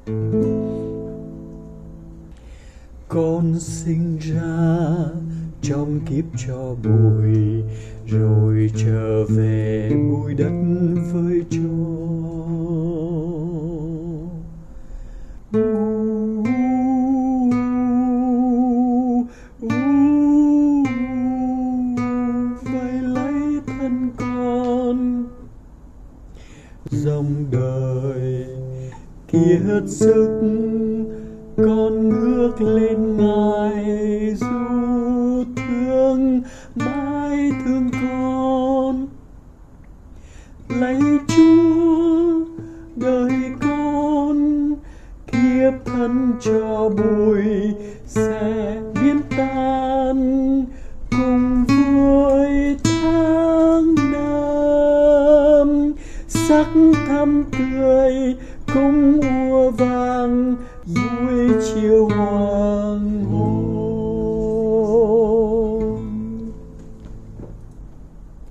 Con sinh ra trong kiếp cho bụi, rồi trở về bụi đất với tro. Vậy lấy thân con, dòng đời kiệt sức, con ngước lên Ngài dù thương mãi thương con. Lạy Chúa, đời con kiếp thân cho bụi sẽ biến tan cùng với tháng năm. Sắc thắm tươi cũng ua vàng vui chiều hoa.